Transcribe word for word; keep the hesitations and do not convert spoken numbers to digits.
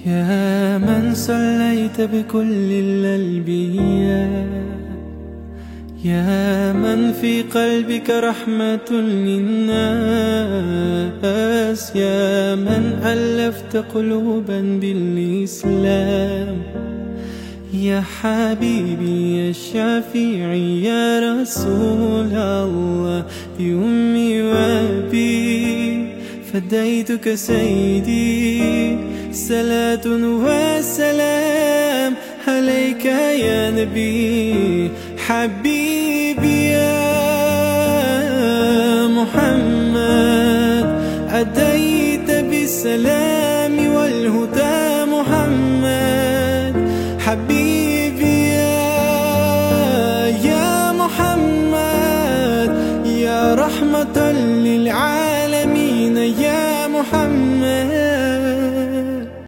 يا من صليت بكل الأنبياء، يا من في قلبك رحمة للناس، يا من ألفت قلوبا بالإسلام، يا حبيبي يا شفيعي يا رسول الله، بأمي وأبي فديتك سيدي، صلاة وسلام عليك يا نبي حبيبي يا محمد، أتيت بالسلام والهدى